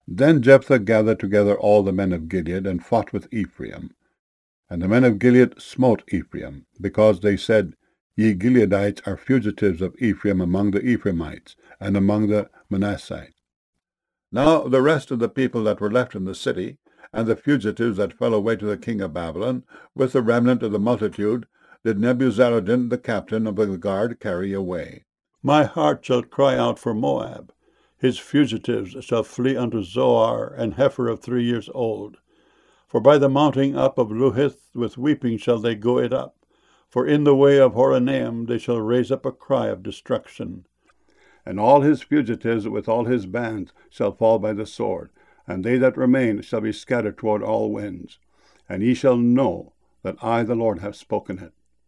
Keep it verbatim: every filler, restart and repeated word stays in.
Then Jephthah gathered together all the men of Gilead, and fought with Ephraim. And the men of Gilead smote Ephraim, because they said, Ye Gileadites are fugitives of Ephraim among the Ephraimites, and among the Manassites. Now the rest of the people that were left in the city, and the fugitives that fell away to the king of Babylon, with the remnant of the multitude, did Nebuzaradan the captain of the guard carry away. My heart shall cry out for Moab. His fugitives shall flee unto Zoar, and heifer of three years old. For by the mounting up of Luhith with weeping shall they go it up. For in the way of Horonaim they shall raise up a cry of destruction. And all his fugitives with all his bands shall fall by the sword, and they that remain shall be scattered toward all winds. And ye shall know that I the Lord have spoken it.